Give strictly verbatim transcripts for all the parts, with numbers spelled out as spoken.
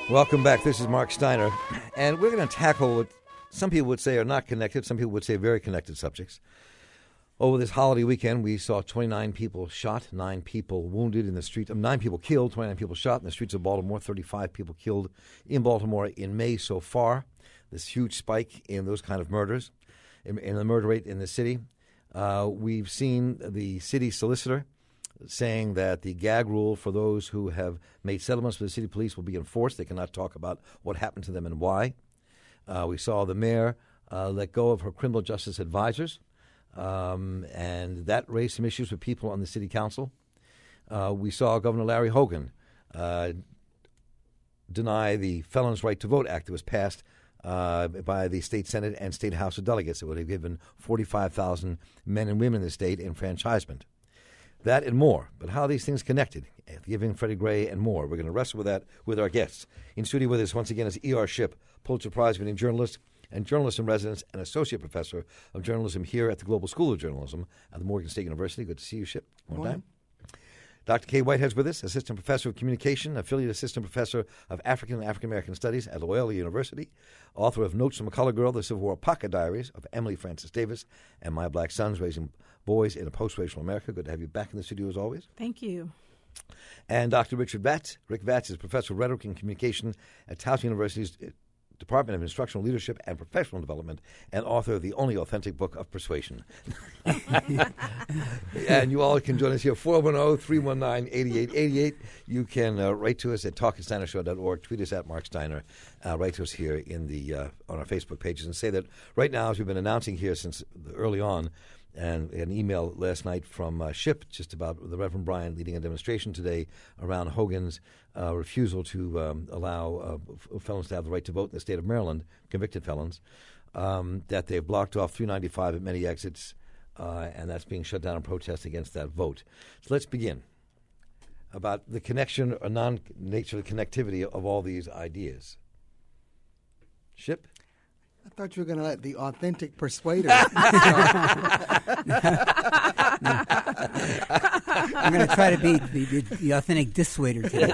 Welcome back. This is Mark Steiner, and we're going to tackle what some people would say are not connected, some people would say very connected subjects. Over this holiday weekend, we saw twenty-nine people shot, nine people wounded in the street, um, nine people killed, twenty-nine people shot in the streets of Baltimore, thirty-five people killed in Baltimore in May so far. This huge spike in those kind of murders, in, in the murder rate in the city. Uh, we've seen the city solicitor saying that the gag rule for those who have made settlements with the city police will be enforced. They cannot talk about what happened to them and why. Uh, we saw the mayor uh, let go of her criminal justice advisors, um, and that raised some issues with people on the city council. Uh, we saw Governor Larry Hogan uh, deny the Felons' Right to Vote Act that was passed uh, by the state Senate and state House of Delegates. It would have given forty-five thousand men and women in the state enfranchisement. That and more. But how are these things connected? Giving Freddie Gray and more. We're going to wrestle with that with our guests. In studio with us once again is E R. Shipp, Pulitzer Prize-winning journalist and journalist in residence and associate professor of journalism here at the Global School of Journalism at the Morgan State University. Good to see you, Shipp. One time. Doctor Kay Whitehead's with us, assistant professor of communication, affiliate assistant professor of African and African American studies at Loyola University, author of Notes from a Color Girl, the Civil War Pocket Diaries of Emily Francis Davis, and My Black Sons, Raising Boys in a Post-Racial America. Good to have you back in the studio as always. Thank you. And Doctor Richard Vatz. Rick Vatz is professor of rhetoric and communication at Towson University's Department of Instructional Leadership and Professional Development, and author of the only authentic book of persuasion. And you all can join us here, four one zero, three one nine, eight eight eight eight. You can uh, write to us at talk at steiner show dot org, tweet us at Mark Steiner, uh, write to us here in the uh, on our Facebook pages, and say that right now, as we've been announcing here since early on, and an email last night from uh, Shipp just about the Reverend Brian leading a demonstration today around Hogan's uh, refusal to um, allow uh, felons to have the right to vote in the state of Maryland, convicted felons, um, that they've blocked off three ninety-five at many exits, uh, and that's being shut down in protest against that vote. So let's begin about the connection or non-nature connectivity of all these ideas. Shipp? I thought you were going to let the authentic persuader. I'm going to try to be the, the, the authentic dissuader today.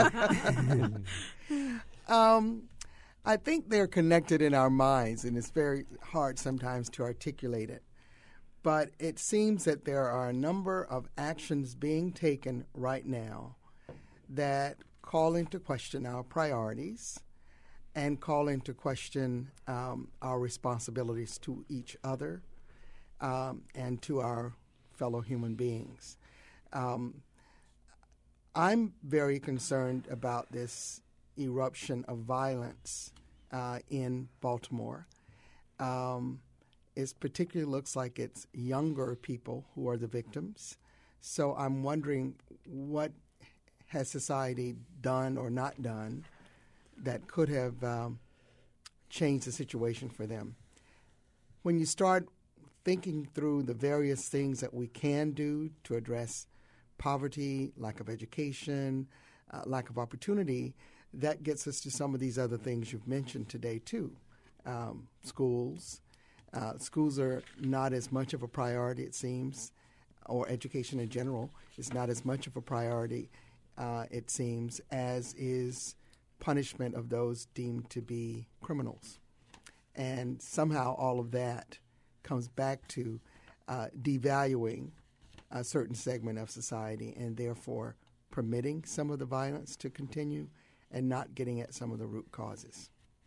um, I think they're connected in our minds, and it's very hard sometimes to articulate it. But it seems that there are a number of actions being taken right now that call into question our priorities and call into question um, our responsibilities to each other um, and to our fellow human beings. Um, I'm very concerned about this eruption of violence uh, in Baltimore. Um, it particularly looks like it's younger people who are the victims. So I'm wondering, what has society done or not done that could have um, changed the situation for them? When you start thinking through the various things that we can do to address poverty, lack of education, uh, lack of opportunity, that gets us to some of these other things you've mentioned today too. Um, schools. Uh, schools are not as much of a priority, it seems, or education in general is not as much of a priority, uh, it seems, as is punishment of those deemed to be criminals. And somehow all of that comes back to uh, devaluing a certain segment of society and therefore permitting some of the violence to continue and not getting at some of the root causes.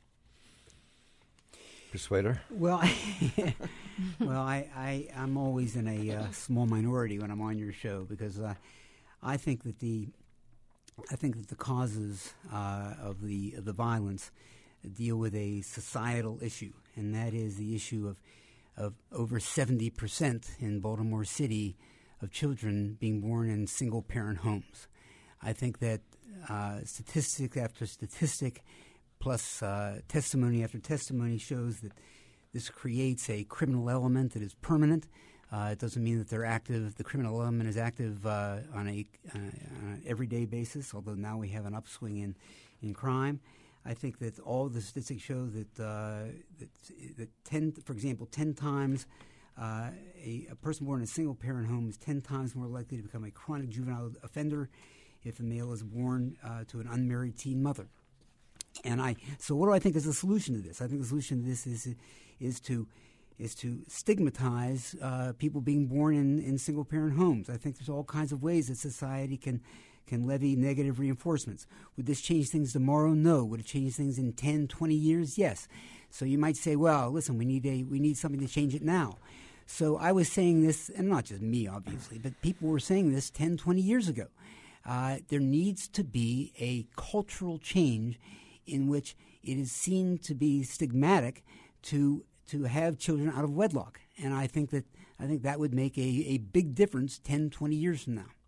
Persuader? Well, well, I, I, I'm always in a uh, small minority when I'm on your show because uh, I think that the I think that the causes uh, of the of the violence deal with a societal issue, and that is the issue of of over seventy percent in Baltimore City of children being born in single-parent homes. I think that uh, statistic after statistic, plus uh, testimony after testimony, shows that this creates a criminal element that is permanent. Uh, it doesn't mean that they're active. The criminal element is active uh, on a uh, on an everyday basis, although now we have an upswing in, in crime. I think that all the statistics show that, uh, that, that ten, for example, ten times uh, a, a person born in a single-parent home is ten times more likely to become a chronic juvenile offender if a male is born uh, to an unmarried teen mother. And I so what do I think is the solution to this? I think the solution to this is is to is to stigmatize uh, people being born in, in single-parent homes. I think there's all kinds of ways that society can can levy negative reinforcements. Would this change things tomorrow? No. Would it change things in ten, twenty years? Yes. So you might say, well, listen, we need a we need something to change it now. So I was saying this, and not just me, obviously, but people were saying this ten, twenty years ago. Uh, there needs to be a cultural change in which it is seen to be stigmatic to to have children out of wedlock. And I think that I think that would make a, a big difference ten, twenty years from now.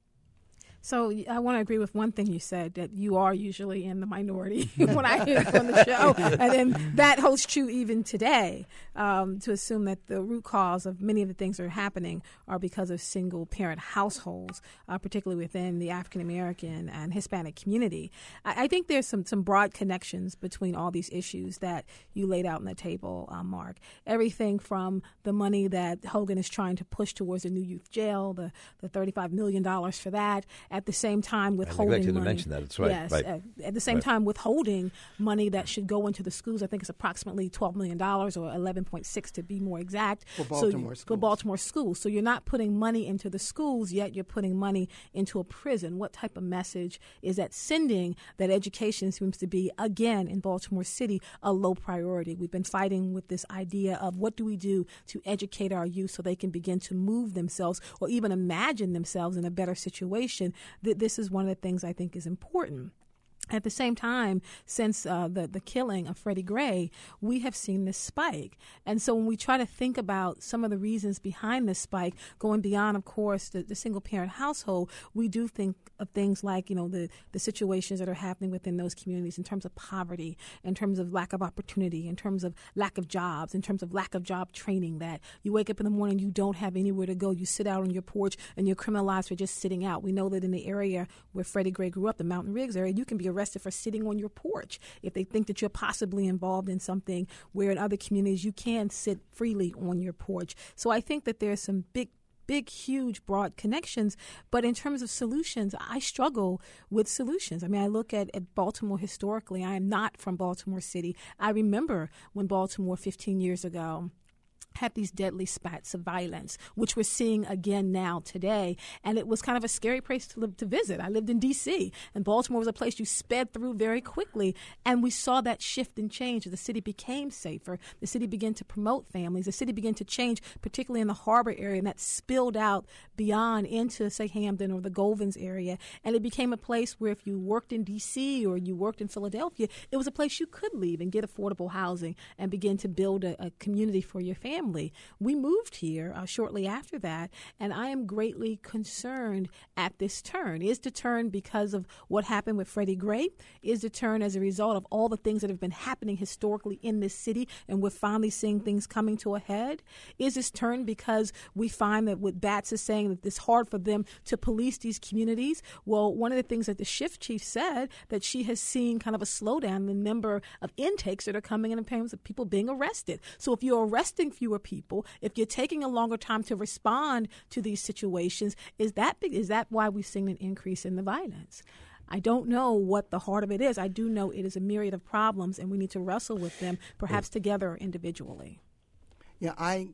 So I want to agree with one thing you said, that you are usually in the minority when I hear you on the show. And then that holds true even today, um, to assume that the root cause of many of the things that are happening are because of single-parent households, uh, particularly within the African-American and Hispanic community. I, I think there's some, some broad connections between all these issues that you laid out on the table, uh, Mark. Everything from the money that Hogan is trying to push towards a new youth jail, the, the thirty-five million dollars for that, at the same time withholding I neglected money. to mention that. That's right. Yes. Right. At, at the same right. time withholding money that should go into the schools. I think it's approximately twelve million dollars or eleven point six to be more exact. For Baltimore so, schools. For Baltimore schools. So you're not putting money into the schools, yet you're putting money into a prison. What type of message is that sending, that education seems to be, again, in Baltimore City, a low priority? We've been fighting with this idea of what do we do to educate our youth so they can begin to move themselves or even imagine themselves in a better situation. That this is one of the things I think is important. At the same time, since uh, the, the killing of Freddie Gray, we have seen this spike. And so when we try to think about some of the reasons behind this spike, going beyond, of course, the, the single-parent household, we do think of things like, you know, the, the situations that are happening within those communities in terms of poverty, in terms of lack of opportunity, in terms of lack of jobs, in terms of lack of job training, that you wake up in the morning, you don't have anywhere to go. You sit out on your porch and you're criminalized for just sitting out. We know that in the area where Freddie Gray grew up, the Mountain Ridge area, you can be arrested for sitting on your porch if they think that you're possibly involved in something, where in other communities you can sit freely on your porch. So I think that there's some big big, huge, broad connections. But in terms of solutions, I struggle with solutions. I mean, I look at, at Baltimore historically. I am not from Baltimore City. I remember when Baltimore fifteen years ago had these deadly spats of violence, which we're seeing again now today. And it was kind of a scary place to live, to visit. I lived in D C, and Baltimore was a place you sped through very quickly. And we saw that shift and change. The city became safer. The city began to promote families. The city began to change, particularly in the harbor area, and that spilled out beyond into, say, Hamden or the Govans area. And it became a place where if you worked in D C or you worked in Philadelphia, it was a place you could leave and get affordable housing and begin to build a, a community for your family. We moved here uh, shortly after that, and I am greatly concerned at this turn. Is the turn because of what happened with Freddie Gray? Is the turn as a result of all the things that have been happening historically in this city, and we're finally seeing things coming to a head? Is this turn because we find that what Batts is saying, that it's hard for them to police these communities? Well, one of the things that the shift chief said, that she has seen kind of a slowdown in the number of intakes that are coming in in terms of people being arrested. So if you're arresting fewer people, if you're taking a longer time to respond to these situations, is that big, is that why we've seen an increase in the violence? I don't know what the heart of it is. I do know it is a myriad of problems, and we need to wrestle with them, perhaps together or individually. Yeah, I,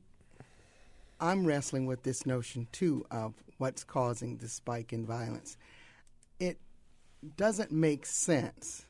I'm wrestling with this notion, too, of what's causing the spike in violence. It doesn't make sense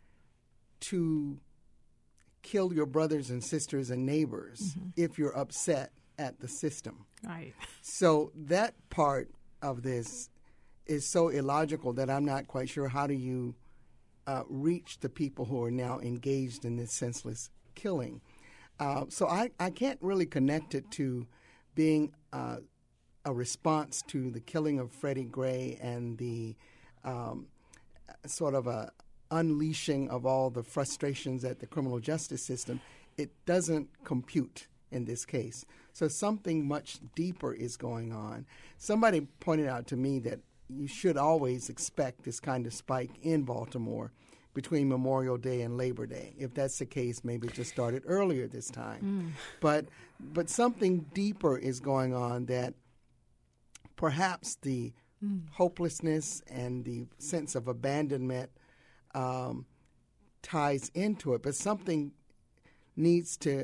to kill your brothers and sisters and neighbors mm-hmm. if you're upset at the system. Right. So that part of this is so illogical that I'm not quite sure how do you uh, reach the people who are now engaged in this senseless killing. Uh, so I, I can't really connect it to being uh, a response to the killing of Freddie Gray and the um, sort of a unleashing of all the frustrations at the criminal justice system. It doesn't compute in this case. So something much deeper is going on. Somebody pointed out to me that you should always expect this kind of spike in Baltimore between Memorial Day and Labor Day. If that's the case, maybe it just started earlier this time. Mm. But but something deeper is going on, that perhaps the mm. hopelessness and the sense of abandonment Um, ties into it, but something needs to,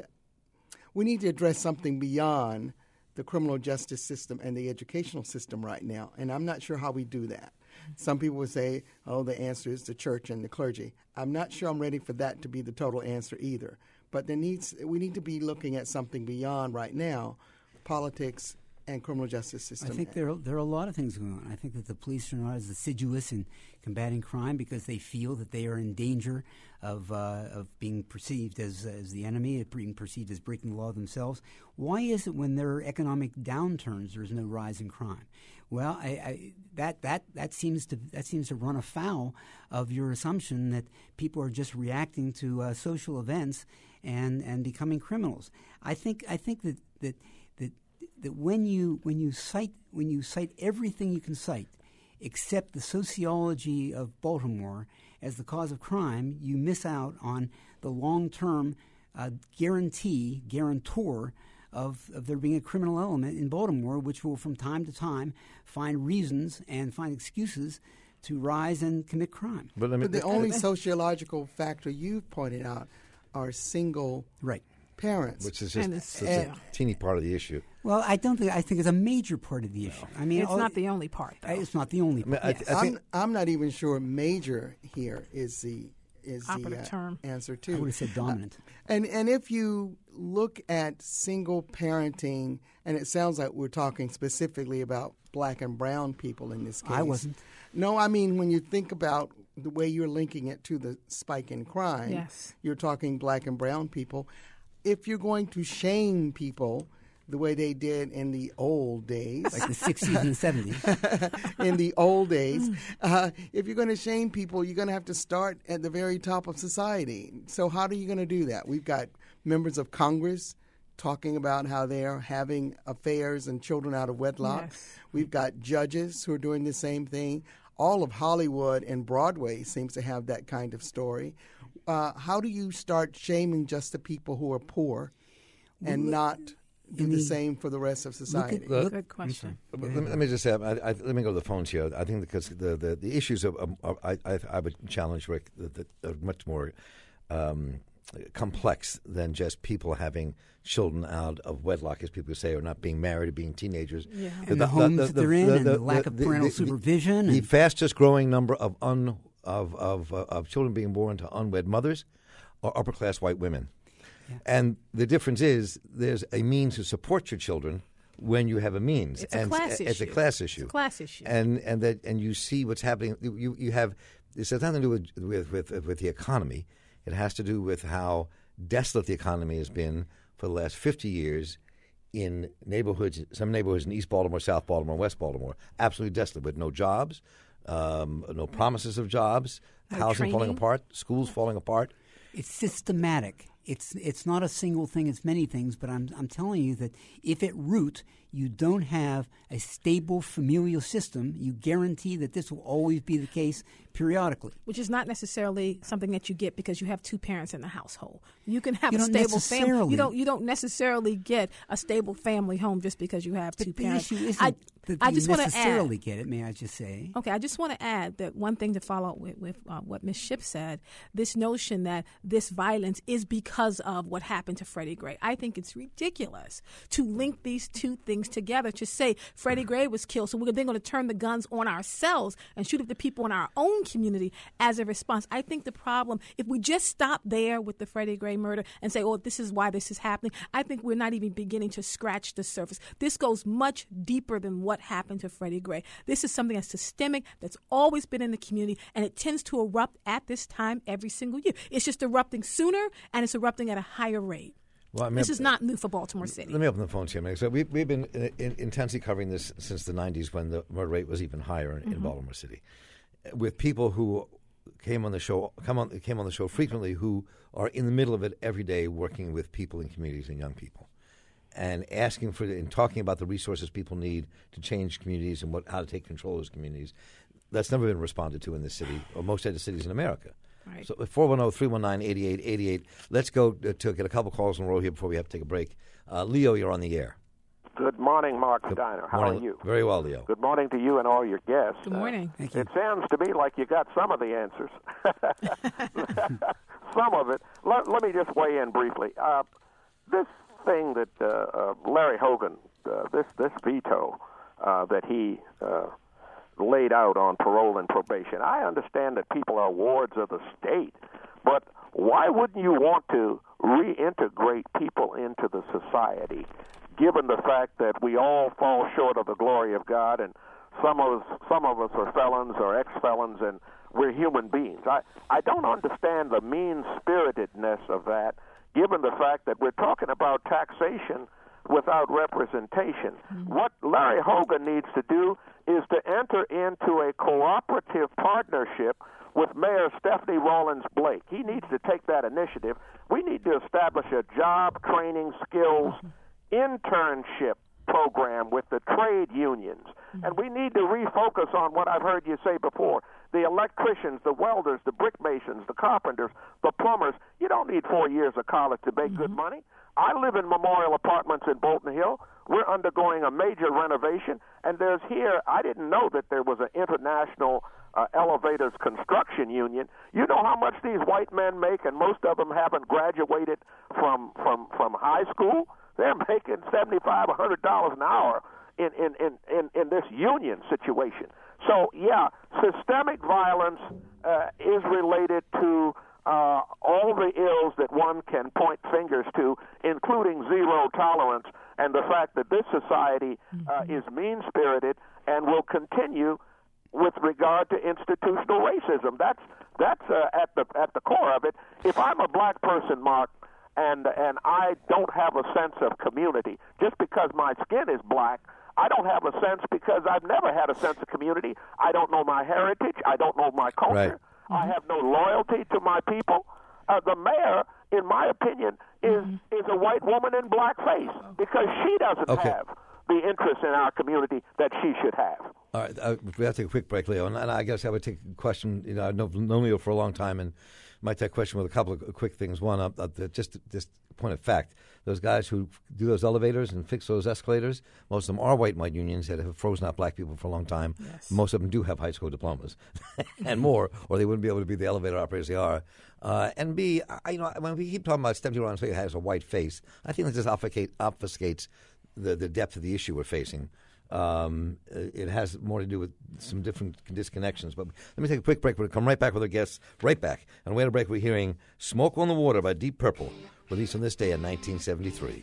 we need to address something beyond the criminal justice system and the educational system right now, and I'm not sure how we do that. Some people would say, oh, the answer is the church and the clergy. I'm not sure I'm ready for that to be the total answer either. But there needs we need to be looking at something beyond right now, politics and criminal justice system. I think there are, there are a lot of things going on. I think that the police are not as assiduous in combating crime because they feel that they are in danger of uh, of being perceived as as the enemy, being perceived as breaking the law themselves. Why is it when there are economic downturns there is no rise in crime? Well, I, I, that that that seems to that seems to run afoul of your assumption that people are just reacting to uh, social events and, and becoming criminals. I think I think that that that that when you when you cite when you cite everything you can cite, except the sociology of Baltimore as the cause of crime, you miss out on the long-term uh, guarantee, guarantor of, of there being a criminal element in Baltimore, which will from time to time find reasons and find excuses to rise and commit crime. But, but the only sociological factor you've pointed out are single right. parents. Which is just it's, it's a teeny part of the issue. Well, I don't think, I think it's a major part of the issue. I mean, it's all, not the only part, though. It's not the only part. I mean, I, yes. I think I'm, I'm not even sure major here is the is operative the uh, term. answer too. I would have said dominant. Uh, and and if you look at single parenting, and it sounds like we're talking specifically about black and brown people in this case. I wasn't. No, I mean when you think about the way you're linking it to the spike in crime, yes. you're talking black and brown people. If you're going to shame people the way they did in the old days. Like the sixties and the seventies. In the old days. Uh, if you're going to shame people, you're going to have to start at the very top of society. So how are you going to do that? We've got members of Congress talking about how they're having affairs and children out of wedlock. Yes. We've got judges who are doing the same thing. All of Hollywood and Broadway seems to have that kind of story. Uh, how do you start shaming just the people who are poor and well, not do the the, same for the rest of society? Look at, look, Good question. Let me, let me just say, I, I, let me go to the phones here. I think because the, the, the issues of, um, of I, I, I would challenge Rick that, that are much more um, complex than just people having children out of wedlock, as people say, or not being married or being teenagers. Yeah. and the, the, homes the, that they're in, the, and the, the lack of parental the, supervision. The and fastest growing number of un of of uh, of children being born to unwed mothers are upper class white women. Yeah. And the difference is there's a means to support your children when you have a means. It's a and class it's issue. a class issue. It's a class issue. And and that and you see what's happening. You you have this has nothing to do with with, with with the economy. It has to do with how desolate the economy has been for the last fifty years in neighborhoods, some neighborhoods in East Baltimore, South Baltimore, West Baltimore, absolutely desolate with no jobs, um, no promises of jobs, No housing training. falling apart, schools falling apart. it's systematic. It's it's not a single thing. It's many things. But I'm I'm telling you that if at root you don't have a stable familial system, you guarantee that this will always be the case periodically. Which is not necessarily something that you get because you have two parents in the household. You can have You a don't stable family. necessarily. You don't. You don't necessarily get a stable family home just because you have two But the parents. issue isn't I, that I you just want to necessarily add. get it. May I just say? Okay, I just want to add that one thing to follow up with, with uh, what Miz Shipp said, this notion that this violence is because of what happened to Freddie Gray. I think it's ridiculous to link these two things together, to say Freddie Gray was killed, so we're then going to turn the guns on ourselves and shoot at the people in our own community as a response. I think the problem, if we just stop there with the Freddie Gray murder and say, oh, this is why this is happening, I think we're not even beginning to scratch the surface. This goes much deeper than what happened to Freddie Gray. This is something that's systemic, that's always been in the community, and it tends to erupt at this time every single year. It's just erupting sooner, and it's erupting at a higher rate. Well, I mean, This is not new for Baltimore City. Let me open the phones here, man. So we, we've been in, in, intensely covering this since the nineties when the murder rate was even higher in, mm-hmm. in Baltimore City, with people who came on the show come on came on the show frequently who are in the middle of it every day, working with people in communities and young people, and asking for and talking about the resources people need to change communities and what how to take control of those communities. That's never been responded to in this city or most other cities in America. Right. So four one zero, three one nine, eight eight eight eight. Let's go to get a couple calls in a row here before we have to take a break. Uh, Leo, you're on the air. Good morning, Mark Good Steiner. How morning. are you? Very well, Leo. Good morning to you and all your guests. Good morning. Thank you. It sounds to me like you got some of the answers. some of it. Let, let me just weigh in briefly. Uh, this thing that uh, uh, Larry Hogan, uh, this this veto uh, that he uh, laid out on parole and probation. I understand that people are wards of the state, but why wouldn't you want to reintegrate people into the society, given the fact that we all fall short of the glory of God, and some of us, some of us are felons or ex-felons, and we're human beings. I, I don't understand the mean-spiritedness of that, given the fact that we're talking about taxation without representation. Mm-hmm. What Larry Hogan needs to do is to enter into a cooperative partnership with Mayor Stephanie Rawlins Blake. He needs to take that initiative. We need to establish a job training skills internship program with the trade unions. And we need to refocus on what I've heard you say before. The electricians, the welders, the brick masons, the carpenters, the plumbers. You don't need four years of college to make mm-hmm. good money. I live in Memorial Apartments in Bolton Hill. We're undergoing a major renovation, and there's here, I didn't know that there was an international uh, elevators construction union. You know how much these white men make, and most of them haven't graduated from from, from high school? They're making seventy-five dollars, one hundred dollars an hour in, in, in, in, in this union situation. So, yeah, systemic violence uh, is related to uh, all the ills that one can point fingers to, including zero tolerance, and the fact that this society uh, is mean-spirited and will continue with regard to institutional racism. That's that's uh, at the at the core of it. If I'm a black person, Mark, and and I don't have a sense of community just because my skin is black, I don't have a sense because I've never had a sense of community. I don't know my heritage. I don't know my culture. Right. Mm-hmm. I have no loyalty to my people. Uh, the mayor, in my opinion, is mm-hmm. is a white woman in blackface because she doesn't okay. have the interest in our community that she should have. All right, uh, we have to take a quick break, Leo, and, and I guess I would take a question. You know, I've known known Leo for a long time, and might take a question with a couple of quick things. One, uh, uh, just just point of fact, those guys who do those elevators and fix those escalators, most of them are white white unions that have frozen out black people for a long time. Yes. Most of them do have high school diplomas and more, or they wouldn't be able to be the elevator operators they are. Uh, and B, I, you know, when we keep talking about Stephanie Rawlins Blake has a white face, I think that just obfuscate, obfuscates the, the depth of the issue we're facing. Um, it has more to do with some different disconnections. But let me take a quick break. We'll come right back with our guests. Right back. On the way to break, we're hearing Smoke on the Water by Deep Purple, released on this day in nineteen seventy-three.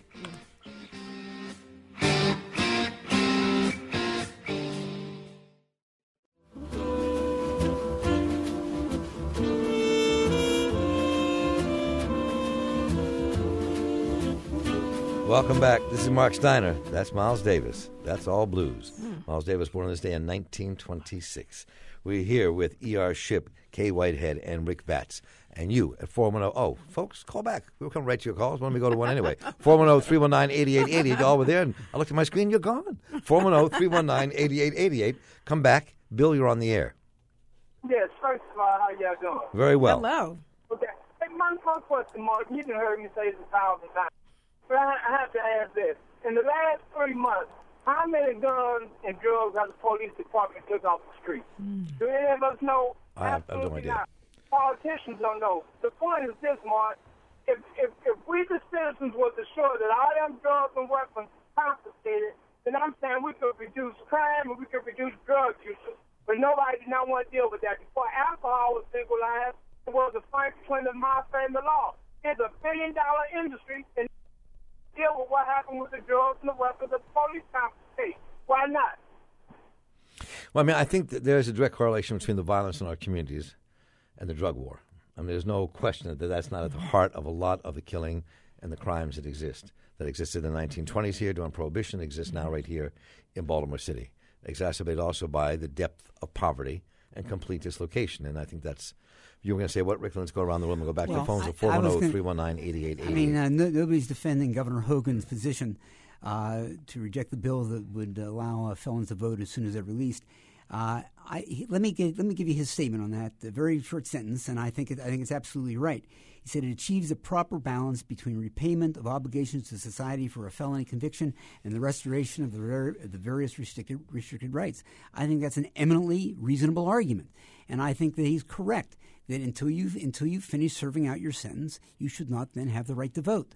Welcome back. This is Mark Steiner. That's Miles Davis. That's all blues. Mm. Miles Davis born on this day in nineteen twenty-six. We're here with E R. Shipp, Kay Whitehead, and Rick Vatz. And you at four one zero. Oh, folks, call back. We'll come right to your calls when we go to one anyway. four one zero, three one nine, eight eight eight eight. Y'all were there, and I looked at my screen. You're gone. four one zero, three one nine, eight eight eight eight. Come back. Bill, you're on the air. Yes, first of all, how y'all doing? Very well. Hello. Okay. Hey, my first question, Mark, you done heard me say this a thousand times. But I, I have to ask this. In the last three months, how many guns and drugs has the police department took off the street? Mm. Do any of us know? I have, I have no idea. Not. Politicians don't know. The point is this, Mark. If, if, if we, the citizens, was assured that all them drugs and weapons confiscated, then I'm saying we could reduce crime and we could reduce drug use. But nobody did not want to deal with that. Before alcohol was legalized, it was a Frank Clinton my family law. It's a billion-dollar industry, and deal with what happened with the drugs and the weapons that the police confiscate. Why not? Well, I mean, I think that there's a direct correlation between the violence in our communities and the drug war. I mean, there's no question that that's not at the heart of a lot of the killing and the crimes that exist, that existed in the nineteen twenties here during Prohibition, exists now right here in Baltimore City, exacerbated also by the depth of poverty and complete dislocation. And I think that's, you were going to say what, Rick? Let's go around the room and go back well, to the phones I, at four one zero, three one nine, eight eight eight eight. I mean, uh, no, nobody's defending Governor Hogan's position uh, to reject the bill that would allow uh, felons to vote as soon as they're released. Uh, I, he, let me give, let me give you his statement on that. A very short sentence, and I think it, I think it's absolutely right. He said it achieves a proper balance between repayment of obligations to society for a felony conviction and the restoration of the, ver- the various restricted, restricted rights. I think that's an eminently reasonable argument, and I think that he's correct that until you until you finish serving out your sentence, you should not then have the right to vote.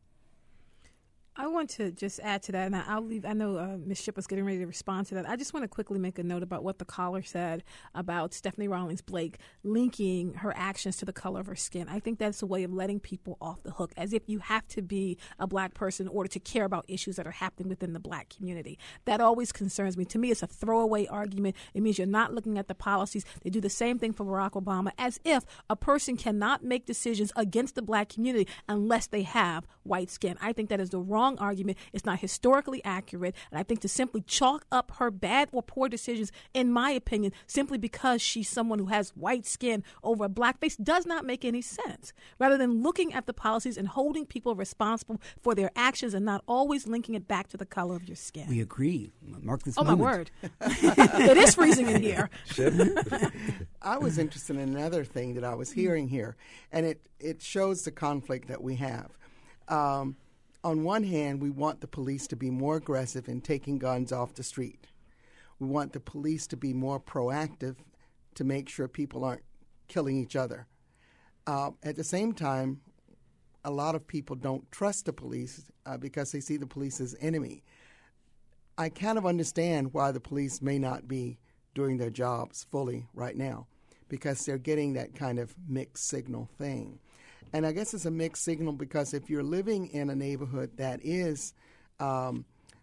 I want to just add to that, and I'll leave. I know uh, Miz Shipp was getting ready to respond to that. I just want to quickly make a note about what the caller said about Stephanie Rawlings Blake linking her actions to the color of her skin. I think that's a way of letting people off the hook, as if you have to be a black person in order to care about issues that are happening within the black community. That always concerns me. To me, it's a throwaway argument. It means you're not looking at the policies. They do the same thing for Barack Obama, as if a person cannot make decisions against the black community unless they have white skin. I think that is the wrong argument. It's not historically accurate, and I think to simply chalk up her bad or poor decisions, in my opinion, simply because she's someone who has white skin over a black face does not make any sense. Rather than looking at the policies and holding people responsible for their actions and not always linking it back to the color of your skin. We agree. Mark this oh, moment. my word. It is freezing in here. I was interested in another thing that I was hearing here, and it, it shows the conflict that we have. Um, On one hand, we want the police to be more aggressive in taking guns off the street. We want the police to be more proactive to make sure people aren't killing each other. Uh, at the same time, a lot of people don't trust the police uh, because they see the police as enemy. I kind of understand why the police may not be doing their jobs fully right now, because they're getting that kind of mixed signal thing. And I guess it's a mixed signal because if you're living in a neighborhood that is um,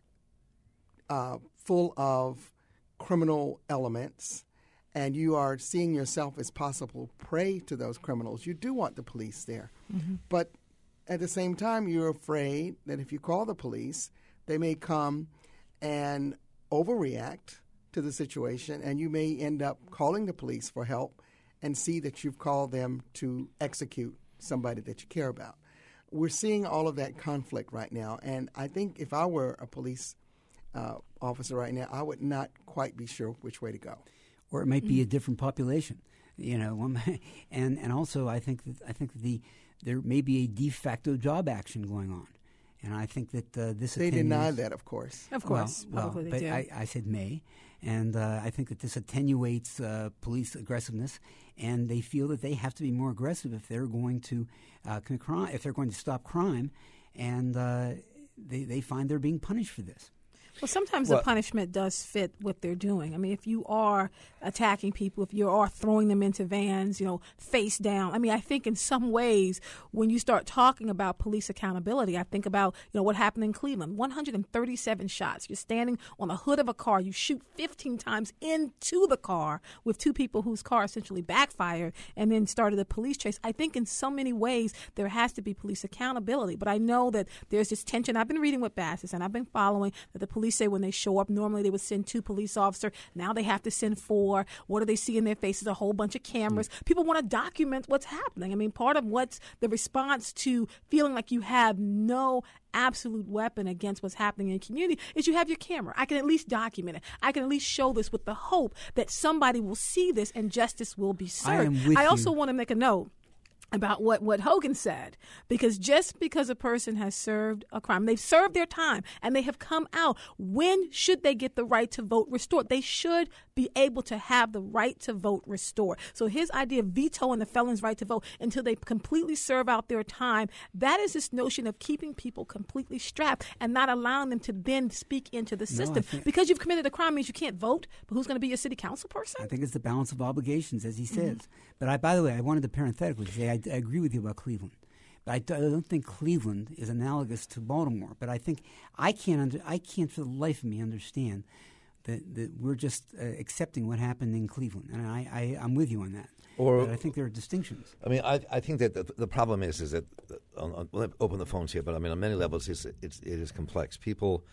uh, full of criminal elements and you are seeing yourself as possible prey to those criminals, you do want the police there. Mm-hmm. But at the same time, you're afraid that if you call the police, they may come and overreact to the situation, and you may end up calling the police for help and see that you've called them to execute somebody that you care about. We're seeing all of that conflict right now, and I think if I were a police uh, officer right now, I would not quite be sure which way to go. Or it might mm-hmm. be a different population, you know. and and also, I think that I think that the there may be a de facto job action going on, and I think that uh, this they deny that, of course, of course, well, well but I, I said may. And uh, I think that this attenuates uh, police aggressiveness, and they feel that they have to be more aggressive if they're going to uh, commit crime, if they're going to stop crime, and uh, they they find they're being punished for this. Well, sometimes well, the punishment does fit what they're doing. I mean, if you are attacking people, if you are throwing them into vans, you know, face down. I mean, I think in some ways when you start talking about police accountability, I think about, you know, what happened in Cleveland. one hundred thirty-seven shots. You're standing on the hood of a car. You shoot fifteen times into the car with two people whose car essentially backfired and then started a police chase. I think in so many ways there has to be police accountability. But I know that there's this tension. I've been reading what Bass is, and I've been following that the police say when they show up, normally they would send two police officers. Now they have to send four. What do they see in their faces? A whole bunch of cameras. Mm. People want to document what's happening. I mean, part of what's the response to feeling like you have no absolute weapon against what's happening in the community is you have your camera. I can at least document it. I can at least show this with the hope that somebody will see this and justice will be served. I am with I also you. want to make a note about what, what Hogan said, because just because a person has served a crime, they've served their time and they have come out, when should they get the right to vote restored? They should be able to have the right to vote restored. So his idea of vetoing the felon's right to vote until they completely serve out their time, that is this notion of keeping people completely strapped and not allowing them to then speak into the system. No, because you've committed a crime means you can't vote, but who's going to be your city council person? I think it's the balance of obligations, as he says. Mm-hmm. But I, by the way, I wanted to parenthetically say I, I agree with you about Cleveland. But I, I don't think Cleveland is analogous to Baltimore. But I think I can't under, I can't for the life of me understand that, that we're just uh, accepting what happened in Cleveland. And I, I, I'm with you on that. Or but I think there are distinctions. I mean, I, I think that the, the problem is is that on, on, we'll open the phones here, but I mean, on many levels, it's, it's, it is complex. People,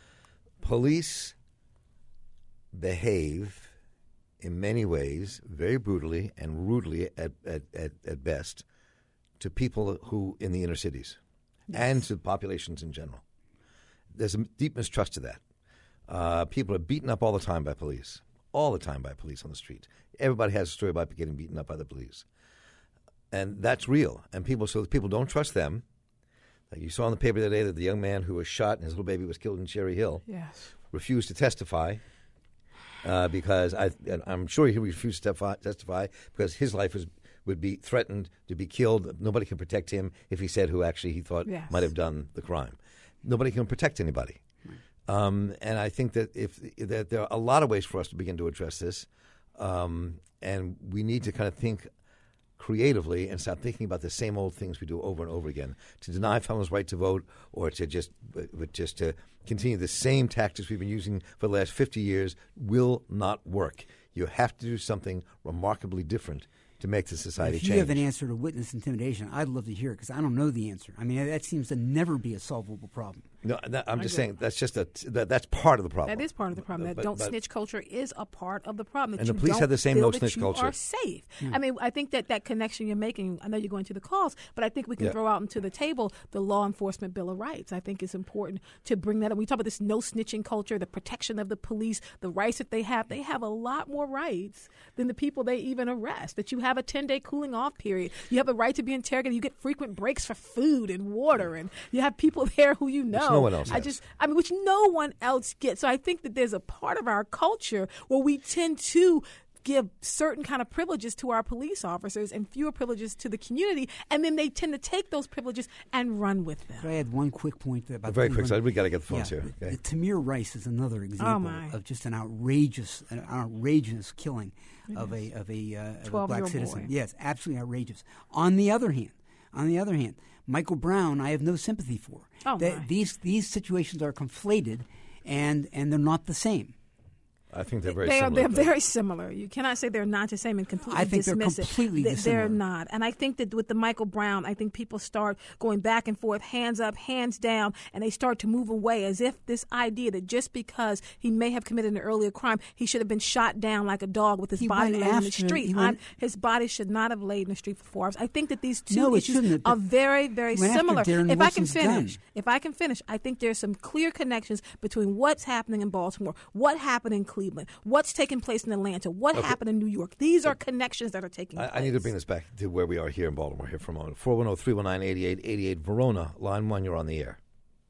police behave in many ways very brutally and rudely at, at, at, at best to people who in the inner cities yes. and to populations in general. There's a deep mistrust to that. Uh, people are beaten up all the time by police, all the time by police on the street. Everybody has a story about getting beaten up by the police. And that's real. And people, so people don't trust them. Like you saw in the paper today that the young man who was shot and his little baby was killed in Cherry Hill Yes. refused to testify uh, because I, and I'm sure he refused to testify, testify because his life was, would be threatened to be killed. Nobody can protect him if he said who actually he thought Yes. might have done the crime. Nobody can protect anybody. Um, and I think that if that there are a lot of ways for us to begin to address this, um, and we need to kind of think creatively and stop thinking about the same old things we do over and over again. To deny felons' right to vote, or to just but just to continue the same tactics we've been using for the last fifty years, will not work. You have to do something remarkably different to make the society if you change. have an answer to witness intimidation, I'd love to hear it because I don't know the answer. I mean, that seems to never be a solvable problem. No, that, I'm just saying that's just a that, that's part of the problem. That is part of the problem. That But- don't but- snitch culture is a part of the problem. That And the you police don't have the same feel no that snitch you culture. are safe. I mean, I think that that connection you're making. I know you're going to the calls, but I think we can Yeah. throw out into the table the Law Enforcement Bill of Rights. I think it's important to bring that up. We talk about this no snitching culture, the protection of the police, the rights that they have. They have a lot more rights than the people they even arrest. That you have a ten day cooling off period. You have a right to be interrogated. You get frequent breaks for food and water, and you have people there who you know. no one else I has. just, I mean, which no one else gets. So I think that there's a part of our culture where we tend to give certain kind of privileges to our police officers and fewer privileges to the community, and then they tend to take those privileges and run with them. Could I add one quick point about Very quick, Cleveland? so we got to get the phones Yeah, here. the- Okay. the Tamir Rice is another example my. of just an outrageous, an outrageous killing of a of a, uh, of a black twelve-year-old citizen. boy. Yes, absolutely outrageous. On the other hand, on the other hand, Michael Brown, I have no sympathy for. Oh, That- my. these these situations are conflated, and and they're not the same. I think they're very they are, similar. they're but- very similar. You cannot say they're not the same and completely I think they're dismiss completely it. They- They're dissimilar. not. And I think that with the Michael Brown, I think people start going back and forth, hands up, hands down, and they start to move away as if this idea that just because he may have committed an earlier crime, he should have been shot down like a dog with his He body went laid in the after- street. he went- I'm- his body should not have laid in the street for four hours. I think that these two No, it issues shouldn't have. are very, very He went after similar. Darren If I can Wilson's finish, gun. if I can finish, I think there's some clear connections between what's happening in Baltimore, what happened in Cleveland, what's taking place in Atlanta, what happened in New York. These are connections that are taking place. I, I need to bring this back to where we are here in Baltimore here for a moment. four one zero, three one nine, eight eight eight eight. Verona, line one, you're on the air.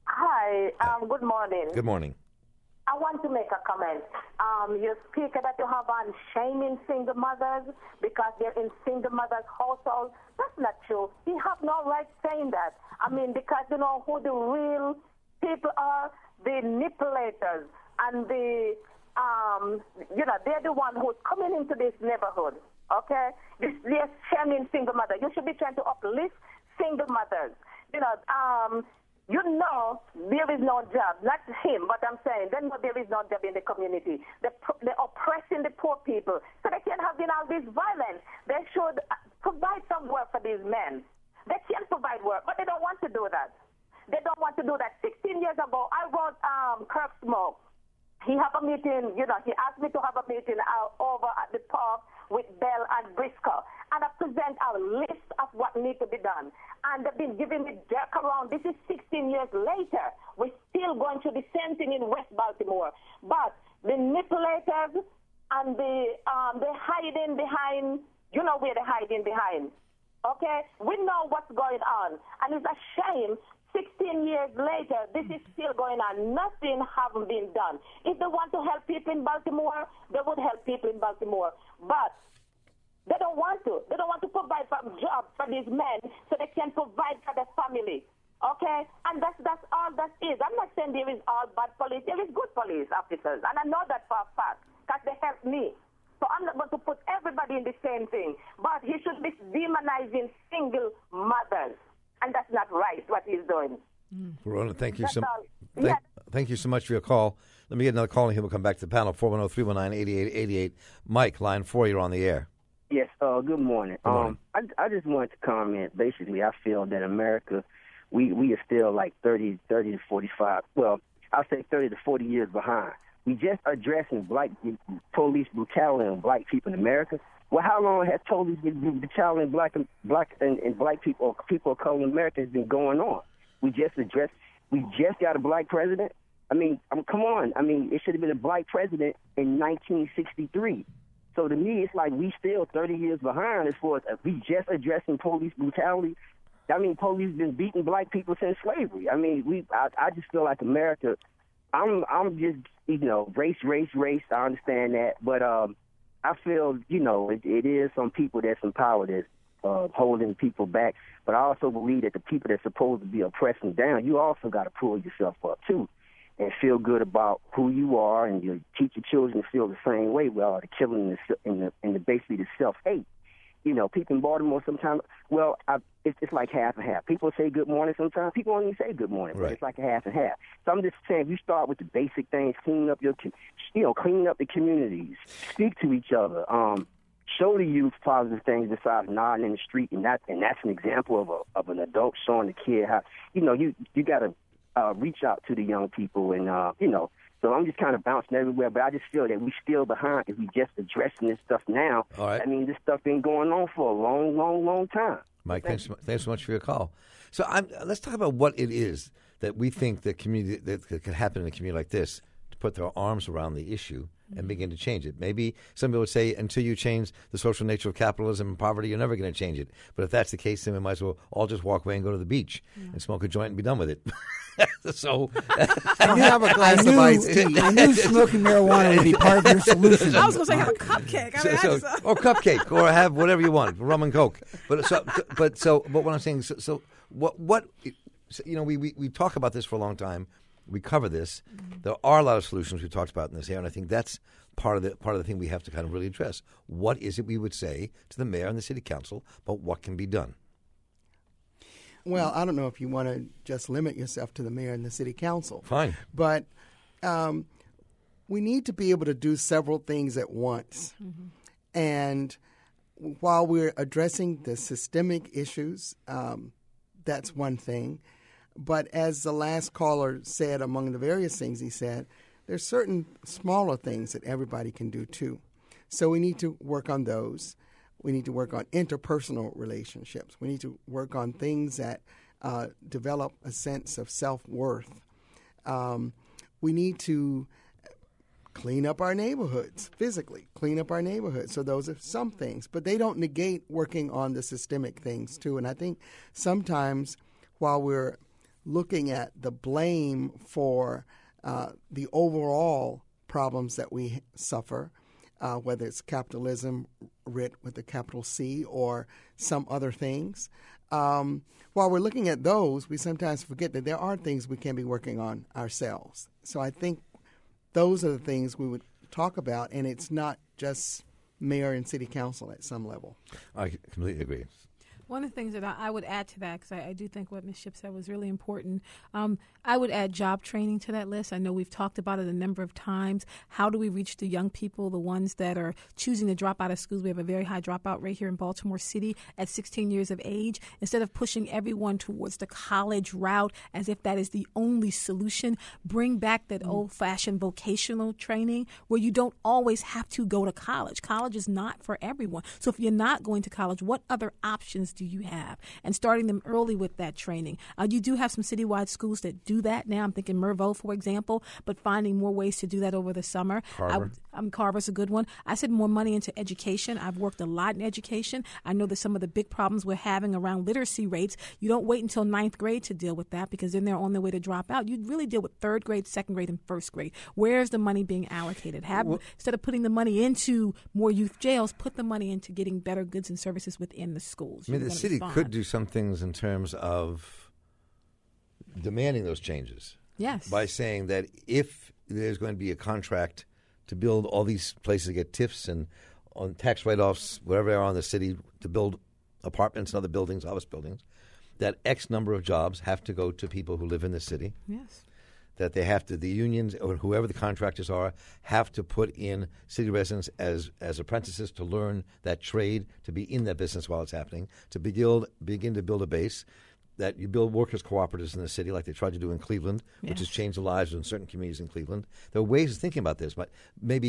Hi, um, good morning. Good morning. I want to make a comment. Um, you speak that you have on shaming single mothers because they're in single mothers' household. That's not true. You have no right saying that. I mean, because you know who the real people are, the manipulators and the, um, you know, they're the one who's coming into this neighborhood. Okay, this, they're shaming single mothers. You should be trying to uplift single mothers. You know, um. You know there is no job, not him, but I'm saying they know there is no job in the community. They're, they're oppressing the poor people, so they can't have been all this violence. They should provide some work for these men. They can provide work, but they don't want to do that. They don't want to do that. sixteen years ago, I wrote um, Kirk Smoke. He had a meeting, you know, he asked me to have a meeting out over at the park with Bell and Briscoe. And I present a list of what needs to be done. And they've been giving me jerk around. This is sixteen years later. We're still going through the same thing in West Baltimore. But the manipulators and the um, they're hiding behind, you know where they're hiding behind. Okay? We know what's going on. And it's a shame. sixteen years later, this is still going on. Nothing hasn't been done. If they want to help people in Baltimore, they would help people in Baltimore. But they don't want to. They don't want to provide for jobs for these men so they can provide for their family. Okay? And that's that's all that is. I'm not saying there is all bad police. There is good police officers. And I know that for a fact because they help me. So I'm not going to put everybody in the same thing. But he should be demonizing single mothers. And that's not right, what he's doing. Verona, thank you That's so all. thank, Yeah. thank you so much for your call. Let me get another call and here we'll come back to the panel. four one zero, three one nine, eight eight eight eight. Mike, line four, you're on the air. Yes, uh, good morning. Good morning. Um, I, I just wanted to comment. Basically, I feel that America, we, we are still like thirty, thirty to forty-five. Well, I'll say thirty to forty years behind. We just addressing black police brutality on black people in America. Well, how long has police brutality in black and black and, and black people or people of color in America has been going on? We just addressed. We just got a black president. I mean, I mean, come on. I mean, it should have been a black president in nineteen sixty-three. So to me, it's like we still thirty years behind as far as we just addressing police brutality. I mean, police been beating black people since slavery. I mean, we. I, I just feel like America. I'm. I'm just, you know, race, race, race. I understand that, but um, I feel, you know, it, it is some people that's in power that's uh, holding people back. But I also believe that the people that's supposed to be oppressing down, you also got to pull yourself up too, and feel good about who you are, and you teach your children to feel the same way. Well, the killing and the, and the, and the basically the self-hate. You know, people in Baltimore sometimes, well, I, it's, it's like half and half. People say good morning sometimes. People don't even say good morning, right. But it's like a half and half. So I'm just saying, if you start with the basic things, cleaning up your, you know, cleaning up the communities, speak to each other, um, show the youth positive things besides nodding in the street, and that and that's an example of a of an adult showing the kid how, you know, you you got to uh, reach out to the young people, and uh, you know. So I'm just kind of bouncing everywhere, but I just feel that we're still behind if we just addressing this stuff now. All right. I mean, this stuff been going on for a long, long, long time. Mike, thanks, thanks so much for your call. So I'm, let's talk about what it is that we think that community that could happen in a community like this to put their arms around the issue and begin to change it. Maybe some people would say until you change the social nature of capitalism and poverty, you're never going to change it. But if that's the case, then we might as well all just walk away and go to the beach yeah. and smoke a joint and be done with it. So and you have a glass I knew, of iced tea. I knew smoking marijuana would be part of your solution. I was going to say have a cupcake. I mean, so, so, or cupcake, or have whatever you want, rum and coke. But so, but so, but what I'm saying, so, so what, what, you know, we, we we talk about this for a long time. We cover this. Mm-hmm. There are a lot of solutions we've talked about in this area, and I think that's part of the part of the thing we have to kind of really address. What is it we would say to the mayor and the city council about what can be done? Well, I don't know if you want to just limit yourself to the mayor and the city council. Fine. But um, we need to be able to do several things at once. Mm-hmm. And while we're addressing the systemic issues, um, that's one thing. But as the last caller said, among the various things he said, there's certain smaller things that everybody can do too. So we need to work on those. We need to work on interpersonal relationships. We need to work on things that uh, develop a sense of self-worth. Um, we need to clean up our neighborhoods, physically clean up our neighborhoods. So those are some things, but they don't negate working on the systemic things too. And I think sometimes while we're looking at the blame for uh, the overall problems that we suffer, uh, whether it's capitalism writ with a capital C or some other things, um, while we're looking at those, we sometimes forget that there are things we can be working on ourselves. So I think those are the things we would talk about, and it's not just mayor and city council at some level. I completely agree. One of the things that I, I would add to that, because I, I do think what Miz Shipp said was really important, um, I would add job training to that list. I know we've talked about it a number of times. How do we reach the young people, the ones that are choosing to drop out of schools? We have a very high dropout rate here in Baltimore City at sixteen years of age. Instead of pushing everyone towards the college route as if that is the only solution, bring back that mm. old-fashioned vocational training where you don't always have to go to college. College is not for everyone. So if you're not going to college, what other options do you have? And starting them early with that training. Uh, you do have some citywide schools that do that now. I'm thinking Mervo, for example, but finding more ways to do that over the summer. Carver. I, um, Carver's a good one. I said more money into education. I've worked a lot in education. I know that some of the big problems we're having around literacy rates, you don't wait until ninth grade to deal with that because then they're on their way to drop out. You really deal with third grade, second grade, and first grade. Where's the money being allocated? Have well, instead of putting the money into more youth jails, put the money into getting better goods and services within the schools. I mean, the city respond. could do some things in terms of demanding those changes. Yes. By saying that if there's going to be a contract to build all these places to get TIFs and on tax write-offs, wherever they are in the city, to build apartments and other buildings, office buildings, that X number of jobs have to go to people who live in the city. Yes. That they have to, the unions or whoever the contractors are, have to put in city residents as as apprentices to learn that trade, to be in that business while it's happening, to begin, begin to build a base, that you build workers' cooperatives in the city like they tried to do in Cleveland, yes. which has changed the lives in certain communities in Cleveland. There are ways of thinking about this, but maybe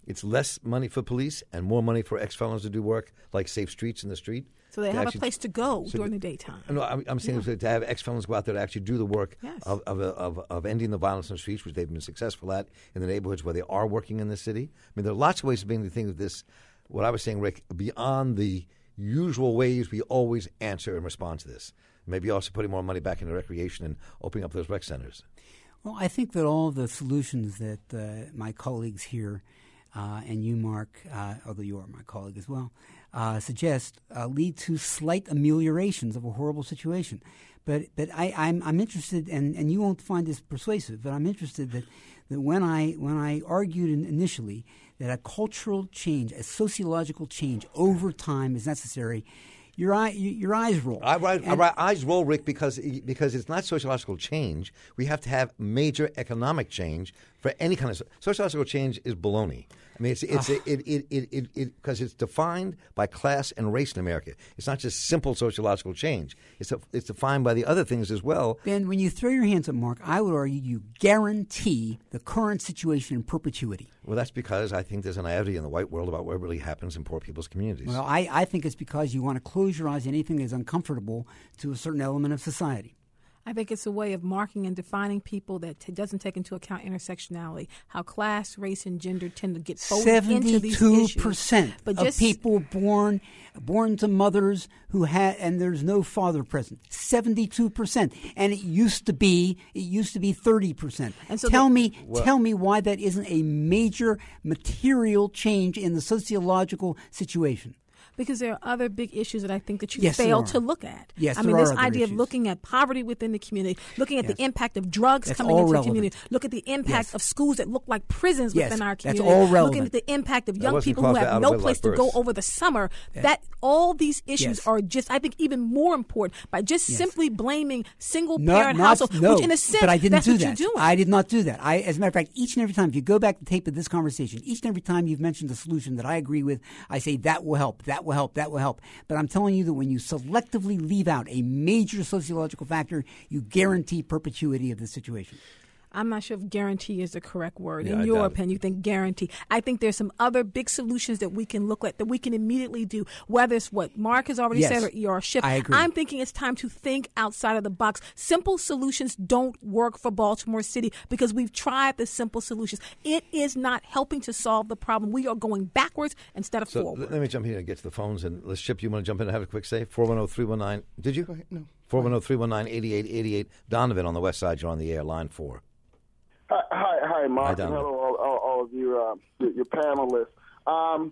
It's less money for police and more money for ex-felons to do work like safe streets in the street. So they have actually, a place to go so during the daytime. No, I'm, I'm saying Yeah. to have ex-felons go out there to actually do the work Yes. of, of, of, of ending the violence in the streets, which they've been successful at in the neighborhoods where they are working in the city. I mean, there are lots of ways of being the thing with this, what I was saying, Rick, beyond the usual ways we always answer and respond to this. Maybe also putting more money back into recreation and opening up those rec centers. Well, I think that all the solutions that uh, my colleagues here uh, and you, Mark, uh, although you are my colleague as well, uh, suggest uh, lead to slight ameliorations of a horrible situation. But but I, I'm I'm interested, and, and you won't find this persuasive, but I'm interested that, that when I when I argued in, initially that a cultural change, a sociological change over time is necessary, your eye your eyes roll. I, I, And- I, eyes roll, Rick, because because it's not sociological change. We have to have major economic change for any kind of sociological change. Is baloney. I mean, it's it's it it it it it because it's defined by class and race in America. It's not just simple sociological change. It's a, it's defined by the other things as well. Ben, when you throw your hands up, Mark, I would argue you guarantee the current situation in perpetuity. Well, that's because I think there's a naivety in the white world about what really happens in poor people's communities. Well, I, I think it's because you want to close your eyes to anything that is uncomfortable to a certain element of society. I think it's a way of marking and defining people that t- doesn't take into account intersectionality, how class, race, and gender tend to get folded into these issues. Seventy-two percent But of just people born born to mothers who had and there's no father present. Seventy-two percent, and it used to be it used to be thirty percent. And so tell the- me, tell me why that isn't a major material change in the sociological situation. because there are other big issues that I think that you Yes, fail there are. to look at. Yes, I there mean, are this other idea issues. of looking at poverty within the community, looking at Yes. the impact of drugs That's coming all into relevant. the community, look at the impact Yes. of schools that look like prisons Yes, within our that's community, all looking relevant. at the impact of That young wasn't people who caused by have no out-of-wedlock place to go births. over the summer. That all these issues Yes. are just, I think, even more important by just Yes. simply blaming single Not- parent not- household, no, which in a sense but I didn't that's do what that. you're doing. I did not do that. I, as a matter of fact, each and every time, if you go back to the tape of this conversation, each and every time you've mentioned a solution that I agree with, I say that will help, that will help, that will help. But I'm telling you that when you selectively leave out a major sociological factor, you guarantee perpetuity of the situation. I'm not sure if guarantee is the correct word. Yeah, In I your doubt it. opinion, you think guarantee. I think there's some other big solutions that we can look at, that we can immediately do, whether it's what Mark has already Yes, said or E R shift. I agree. I'm thinking it's time to think outside of the box. Simple solutions don't work for Baltimore City because we've tried the simple solutions. It is not helping to solve the problem. We are going backwards instead of So forward. let let me jump in and get to the phones, and let's Chip, you want to jump in and have a quick say? four one zero, three one nine, did you? Go ahead. No. four one zero, three one nine, eight eight eight eight. Donovan on the west side, you're on the air, line four. Hi, hi, hi, Mark, Hi, and Donovan. hello, all, all, all of your, uh, your your panelists. Um,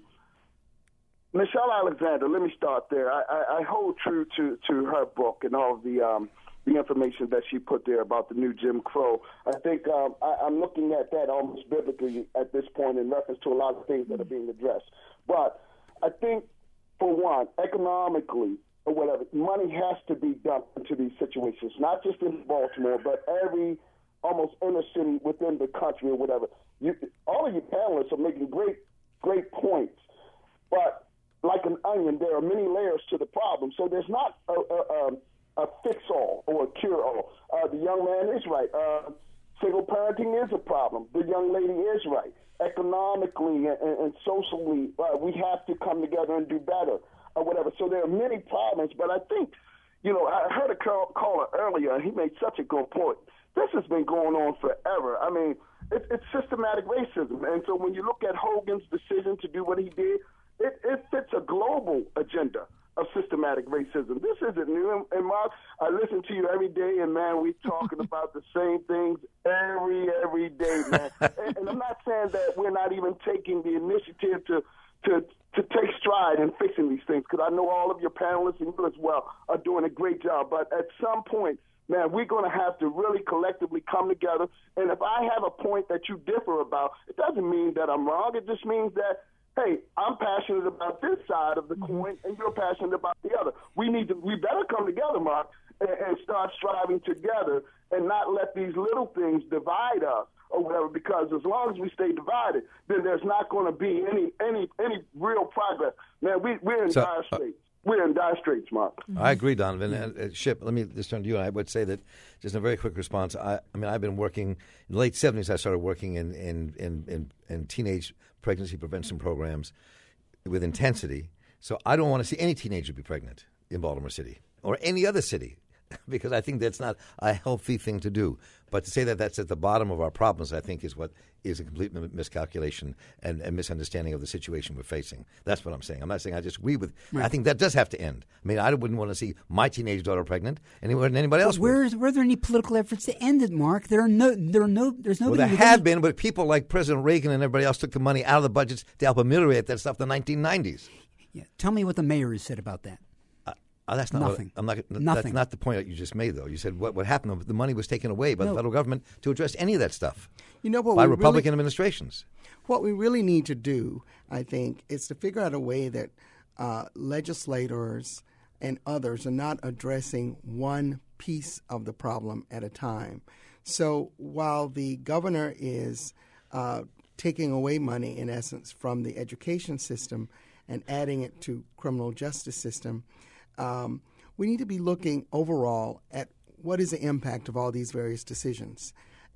Michelle Alexander, let me start there. I, I, I hold true to, to her book and all of the um, the information that she put there about the new Jim Crow. I think um, I, I'm looking at that almost biblically at this point in reference to a lot of things that are being addressed. But I think, for one, economically, or whatever, money has to be dumped into these situations, not just in Baltimore, but every almost inner city within the country or whatever. You, all of you panelists are making great, great points, but like an onion, there are many layers to the problem. So there's not a, a, a, a fix-all or a cure-all. Uh, the young man is right. Uh, single parenting is a problem. The young lady is right. Economically and, and socially, uh, we have to come together and do better or whatever. So there are many problems, but I think, you know, I heard a call, caller earlier, and he made such a good point. This has been going on forever. I mean, it, it's systematic racism. And so when you look at Hogan's decision to do what he did, it, it fits a global agenda of systematic racism. This isn't new. And, and Mark, I listen to you every day, and, man, we talking about the same things every, every day, man. and, and I'm not saying that we're not even taking the initiative to to to take stride in fixing these things, because I know all of your panelists and you as well are doing a great job. But at some point, man, we're going to have to really collectively come together. And if I have a point that you differ about, it doesn't mean that I'm wrong. It just means that, hey, I'm passionate about this side of the coin, and you're passionate about the other. We need to, we better come together, Mark, and, and start striving together and not let these little things divide us or whatever, because as long as we stay divided, then there's not going to be any any any real progress. Man, we, we're in So, dire uh, straits. we're in dire straits, Mark. Mm-hmm. I agree, Donovan. And, uh, Ship, let me just turn to you. And I would say that, just a very quick response. I, I mean, I've been working in the late seventies. I started working in in, in, in in teenage pregnancy prevention programs with intensity. So I don't want to see any teenager be pregnant in Baltimore City or any other city, because I think that's not a healthy thing to do. But to say that that's at the bottom of our problems, I think, is what is a complete miscalculation and, and misunderstanding of the situation we're facing. That's what I'm saying. I'm not saying I just agree with. Right. I think that does have to end. I mean, I wouldn't want to see my teenage daughter pregnant any more than anybody else. But where were there any political efforts to end it, Mark? There are no. There are no. There's nobody. Well, there have been, but people like President Reagan and everybody else took the money out of the budgets to help ameliorate that stuff in the nineteen nineties. Yeah. Tell me what the mayor has said about that. Oh, that's not Nothing. What, I'm not, Nothing. That's not the point that you just made, though. You said what, what happened, the money was taken away by no. the federal government to address any of that stuff. You know, what by we Republican really, administrations. What we really need to do, I think, is to figure out a way that uh, legislators and others are not addressing one piece of the problem at a time. So while the governor is uh, taking away money, in essence, from the education system and adding it to criminal justice system, Um, we need to be looking overall at what is the impact of all these various decisions.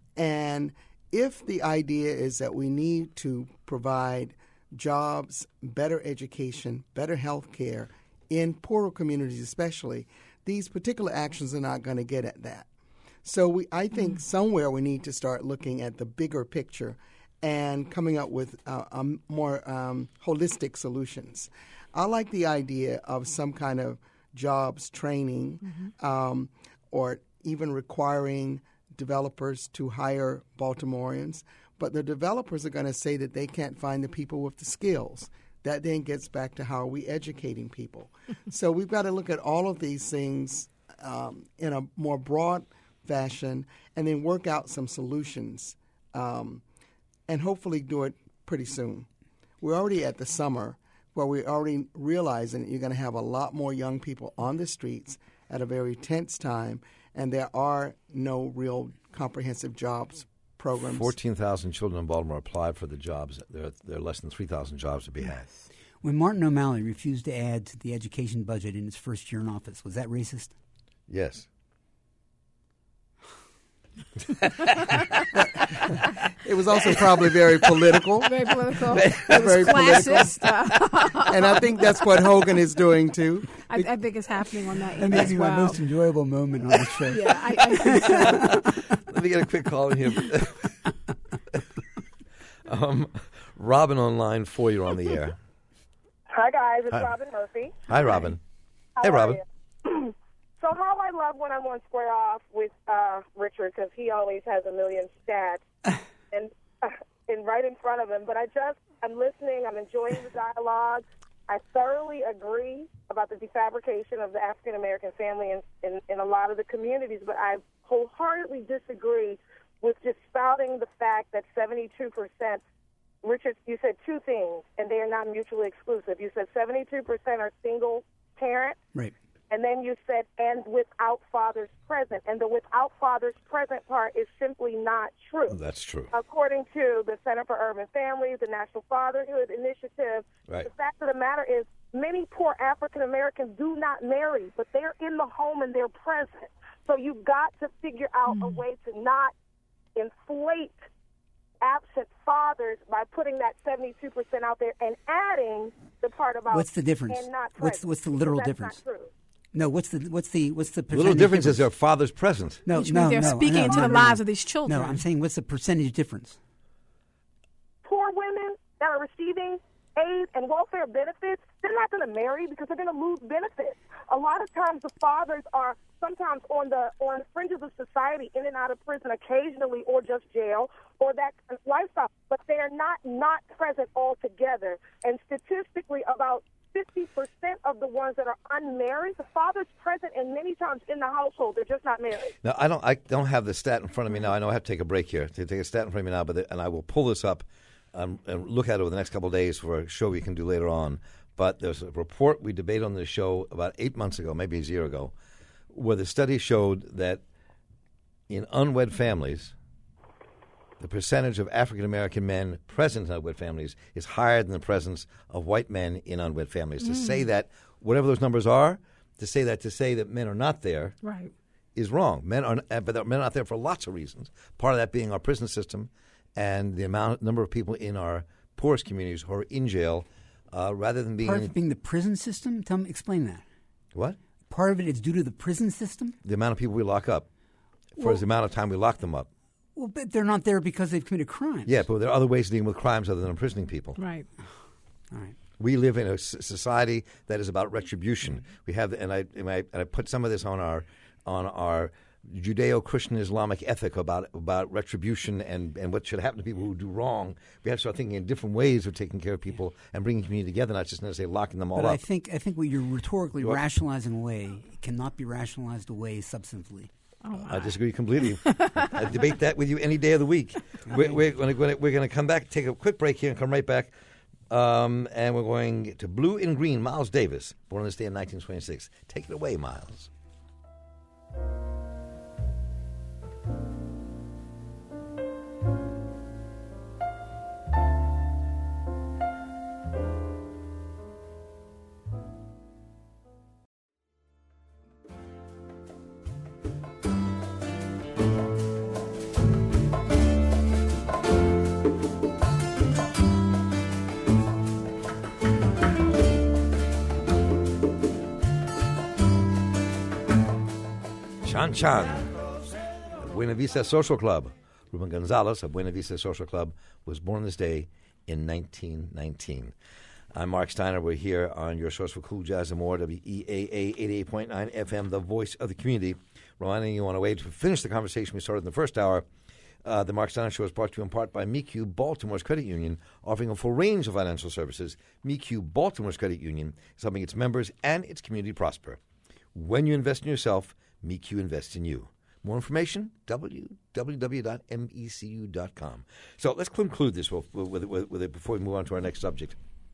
And if the idea is that we need to provide jobs, better education, better health care in poorer communities especially, these particular actions are not going to get at that. So we, I think mm-hmm. somewhere we need to start looking at the bigger picture and coming up with uh, um, more um, holistic solutions. I like the idea of some kind of jobs training mm-hmm. um, or even requiring developers to hire Baltimoreans. But the developers are going to say that they can't find the people with the skills. That then gets back to how are we educating people. So we've got to look at all of these things um, in a more broad fashion and then work out some solutions um, and hopefully do it pretty soon. We're already at the summer where we're already realizing that you're going to have a lot more young people on the streets at a very tense time, and there are no real comprehensive jobs programs. fourteen thousand children in Baltimore applied for the jobs. There are, there are less than three thousand jobs to be had. When Martin O'Malley refused to add to the education budget in his first year in office, was that racist? Yes. It was also probably very political. Very political. Very, it was very classist. political. And I think that's what Hogan is doing, too. I, I think it's happening on that That end may as be well. my most enjoyable moment on the show. Yeah, I, I think so. Let me get a quick call in here. um, Robin on line four, you're on the air. Hi, guys. It's Hi. Robin Murphy. Hi, Robin. How hey, are Robin. you? So how I love when I'm on Square Off with uh, Richard, because he always has a million stats and, uh, and right in front of him. But I just, I'm listening. I'm enjoying the dialogue. I thoroughly agree about the defabrication of the African-American family in, in, in a lot of the communities, but I wholeheartedly disagree with just spouting the fact that seventy-two percent, Richard, you said two things, and they are not mutually exclusive. You said seventy-two percent are single parents. Right. And then you said, and without fathers present. And the without fathers present part is simply not true. That's true. According to the Center for Urban Families, the National Fatherhood Initiative, right. The fact of the matter is many poor African Americans do not marry, but they're in the home and they're present. So you've got to figure out mm. a way to not inflate absent fathers by putting that seventy-two percent out there and adding the part about what's the difference? And not present, what's what's the literal that's difference? Not true. No, what's the what's the what's the The little difference, difference is their father's present. No, Which no, means they're no, speaking no, into no, the no, lives no. of these children. No, I'm saying what's the percentage difference? Poor women that are receiving aid and welfare benefits, they're not going to marry because they're going to lose benefits. A lot of times the fathers are sometimes on the on the fringes of society, in and out of prison occasionally, or just jail, or that lifestyle, but they are not not present altogether. And statistically, about fifty percent of the ones that are unmarried, the father's present and many times in the household. They're just not married. Now, I don't I don't have the stat in front of me now. I know I have to take a break here to take a stat in front of me now, but the, and I will pull this up um, and look at it over the next couple of days for a show we can do later on. But there's a report we debated on this show about eight months ago, maybe a year ago, where the study showed that in unwed families, the percentage of African-American men present in unwed families is higher than the presence of white men in unwed families. Mm. To say that whatever those numbers are, to say that to say that men are not there right. is wrong. Men are, but men are not there for lots of reasons. Part of that being our prison system and the amount number of people in our poorest communities who are in jail, uh, rather than being part of it being the prison system. Tell me, explain that. What? Part of it is due to the prison system. The amount of people we lock up, for Well- the amount of time we lock them up. Well, but they're not there because they've committed crimes. Yeah, but there are other ways of dealing with crimes other than imprisoning people. Right. All right. We live in a s- society that is about retribution. We have, and I, and I, and I put some of this on our, on our Judeo-Christian Islamic ethic about about retribution and, and what should happen to people who do wrong. We have to start thinking in different ways of taking care of people and bringing community together, not just necessarily locking them all But up. I think I think what you're rhetorically What? rationalizing away cannot be rationalized away substantively. Oh, I disagree completely. I debate that with you any day of the week. We're, we're going to we're going to come back, take a quick break here, and come right back. Um, and we're going to Blue and Green. Miles Davis, born on this day in nineteen twenty-six. Take it away, Miles. Chan Chan, of Buena Vista Social Club. Ruben Gonzalez of Buena Vista Social Club was born this day in nineteen nineteen. I'm Mark Steiner. We're here on your source for cool jazz and more, W E A A eighty-eight point nine F M, the voice of the community. Reminding you on a way to finish the conversation we started in the first hour. Uh, the Mark Steiner Show is brought to you in part by M E Q, Baltimore's credit union, offering a full range of financial services. M E Q, Baltimore's credit union, is helping its members and its community prosper. When you invest in yourself, M E Q invests in you. More information, w w w dot m e c u dot com. So let's conclude this with, with, with, with it before we move on to our next subject.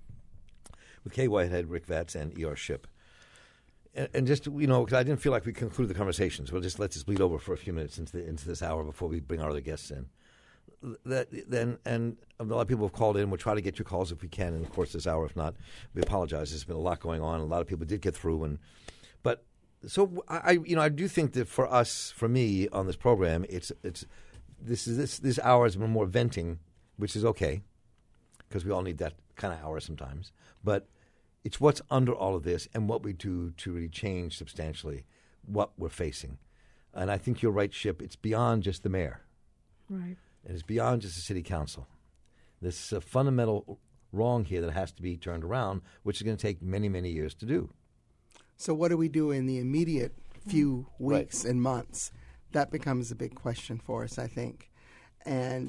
With Kay Whitehead, Rick Vatz, and E R Ship. And, and just, you know, because I didn't feel like we concluded the conversation, so we'll just let this bleed over for a few minutes into, the, into this hour before we bring our other guests in. That then, and a lot of people have called in. We'll try to get your calls if we can in the course of this hour. If not, we apologize. There's been a lot going on. A lot of people did get through, and but so I, you know, I do think that for us, for me on this program, it's it's this is this this hour has been more venting, which is okay, because we all need that kind of hour sometimes. But it's what's under all of this and what we do to really change substantially what we're facing. And I think you're right, Ship. It's beyond just the mayor. Right. And it's beyond just the city council. There's a fundamental wrong here that has to be turned around, which is going to take many, many years to do. So what do we do in the immediate few weeks Right. and months? That becomes a big question for us, I think. And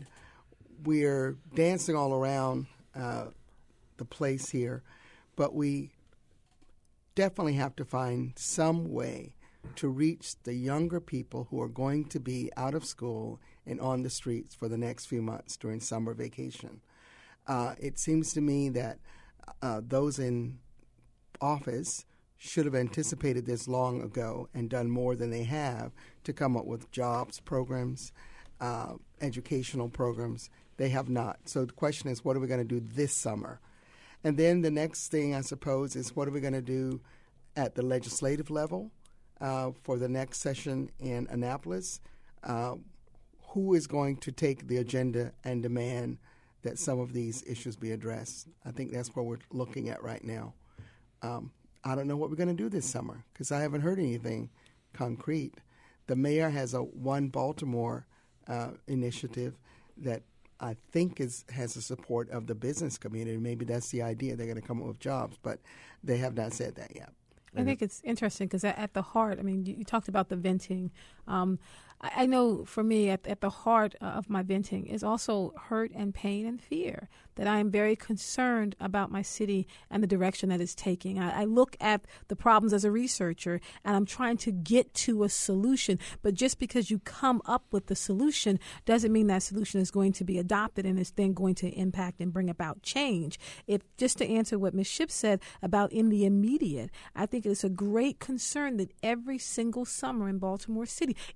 we're dancing all around uh, the place here, but we definitely have to find some way to reach the younger people who are going to be out of school and on the streets for the next few months during summer vacation. Uh, it seems to me that uh, those in office should have anticipated this long ago and done more than they have to come up with jobs programs, uh, educational programs. They have not. So the question is, what are we going to do this summer? And then the next thing, I suppose, is what are we going to do at the legislative level uh, for the next session in Annapolis? Uh, who is going to take the agenda and demand that some of these issues be addressed? I think that's what we're looking at right now. Um, I don't know what we're going to do this summer because I haven't heard anything concrete. The mayor has a One Baltimore uh, initiative that I think is has the support of the business community. Maybe that's the idea. They're going to come up with jobs, but they have not said that yet. I think it's interesting because at the heart, I mean, you, you talked about the venting. Um, I, I know for me, at, at the heart of my venting is also hurt and pain and fear, that I am very concerned about my city and the direction that it's taking. I, I look at the problems as a researcher, and I'm trying to get to a solution. But just because you come up with the solution doesn't mean that solution is going to be adopted and is then going to impact and bring about change. If just to answer what Miz Shipp said about in the immediate, I think it's a great concern that every single summer in Baltimore City, it is almost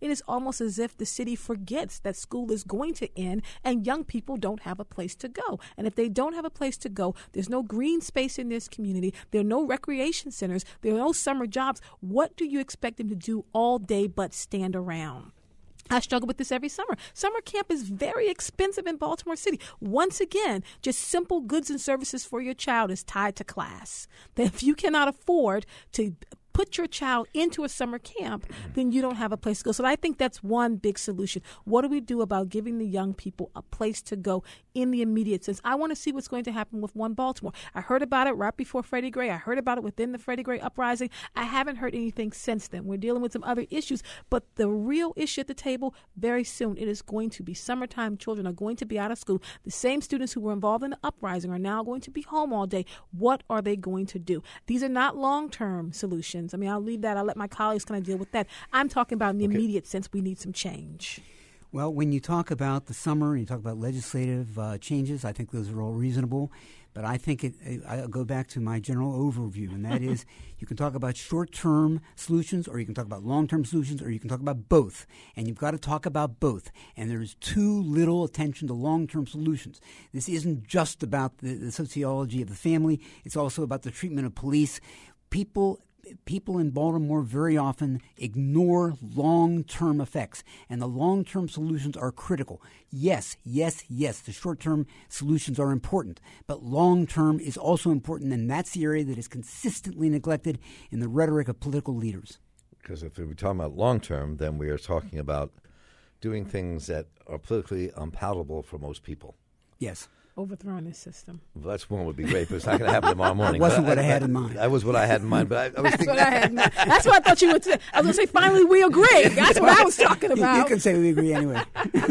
almost as if the city forgets that school is going to end and young people don't have a place to go. And if they don't have a place to go, there's no green space in this community. There are no recreation centers. There are no summer jobs. What do you expect them to do all day but stand around? I struggle with this every summer. Summer camp is very expensive in Baltimore City. Once again, just simple goods and services for your child is tied to class. That if you cannot afford to put your child into a summer camp, then you don't have a place to go. So I think that's one big solution. What do we do about giving the young people a place to go in the immediate sense? I want to see what's going to happen with One Baltimore. I heard about it right before Freddie Gray. I heard about it within the Freddie Gray uprising. I haven't heard anything since then. We're dealing with some other issues, but the real issue at the table, very soon, it is going to be summertime. Children are going to be out of school. The same students who were involved in the uprising are now going to be home all day. What are they going to do? These are not long-term solutions. I mean, I'll leave that. I'll let my colleagues kind of deal with that. I'm talking about in the okay. immediate sense, we need some change. Well, when you talk about the summer and you talk about legislative uh, changes, I think those are all reasonable. But I think it, I'll go back to my general overview, and that is you can talk about short-term solutions or you can talk about long-term solutions or you can talk about both. And you've got to talk about both. And there's too little attention to long-term solutions. This isn't just about the, the sociology of the family. It's also about the treatment of police. People... People in Baltimore very often ignore long-term effects, and the long-term solutions are critical. Yes, yes, yes, the short-term solutions are important, but long-term is also important, and that's the area that is consistently neglected in the rhetoric of political leaders. Because if we're talking about long-term, then we are talking about doing things that are politically unpalatable for most people. Yes. Overthrowing this system. Well, that's one would be great, but it's not going to happen tomorrow morning. That wasn't but what I, I had I, in mind. That was what I had in mind, but I, I was That's thinking. what I had in mind. That's what I thought you would say. I was going to say, finally, we agree. That's what I was talking about. You, you can say we agree anyway.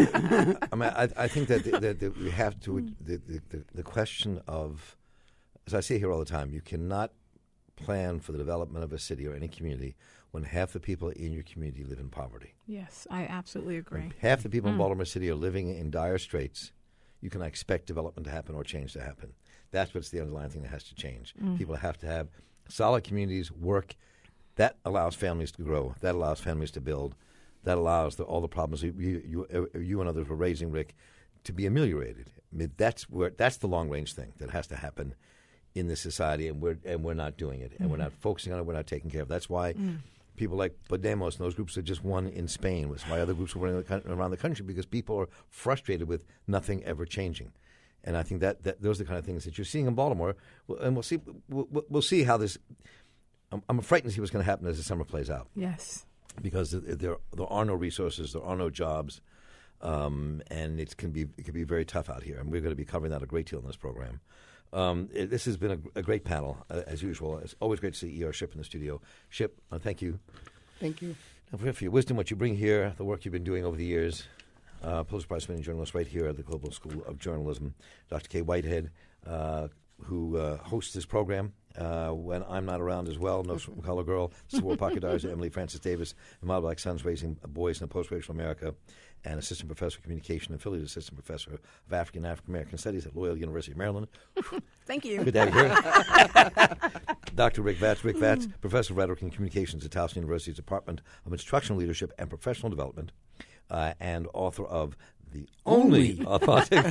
I mean, I, I think that, the, that, that we have to, the, the, the, the question of, as I say here all the time, you cannot plan for the development of a city or any community when half the people in your community live in poverty. Yes, I absolutely agree. When half the people mm. in Baltimore City are living in dire straits. You can expect development to happen or change to happen. That's what's the underlying thing that has to change. Mm. People have to have solid communities, work. That allows families to grow. That allows families to build. That allows the, all the problems you, you, you and others were raising, Rick, to be ameliorated. I mean, that's where that's the long-range thing that has to happen in this society, and we're and we're not doing it, and mm. we're not focusing on it. We're not taking care of it. That's why mm. people like Podemos and those groups that just won in Spain. Was why other groups are running around the country, because people are frustrated with nothing ever changing. And I think that, that those are the kind of things that you're seeing in Baltimore. And we'll see. We'll, we'll see how this. I'm, I'm frightened to see what's going to happen as the summer plays out. Yes. Because there there are no resources, there are no jobs, um, and it can be it can be very tough out here. And we're going to be covering that a great deal in this program. Um, it, this has been a, a great panel, uh, as usual. It's always great to see E R Shipp in the studio. Shipp, uh, thank you. Thank you. And for, for your wisdom, what you bring here, the work you've been doing over the years. Uh, Pulitzer Prize-winning journalist right here at the Global School of Journalism, Doctor Kay Whitehead, uh, who uh, hosts this program uh, when I'm not around as well. No Color Girl, Swore Pocket Diaries, Emily Francis Davis, and My Black Sons Raising Boys in a Post-Racial America, and Assistant Professor of Communication, affiliate Assistant Professor of African and African American Studies at Loyola University of Maryland. Thank you. Good to have you here. Doctor Rick Vatz, Rick Vatz, Professor of Rhetoric and Communications at Towson University's Department of Instructional Leadership and Professional Development. Uh, and author of The Only Authentic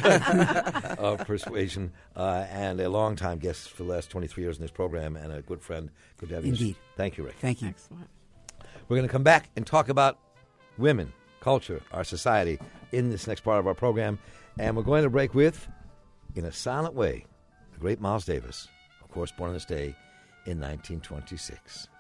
of Persuasion, uh, and a longtime guest for the last twenty-three years in this program, and a good friend. Good to have you. Indeed. Thank you, Rick. Thank you. Excellent. We're going to come back and talk about women, culture, our society in this next part of our program. And we're going to break with, in a silent way, the great Miles Davis, of course, born on this day in nineteen twenty-six.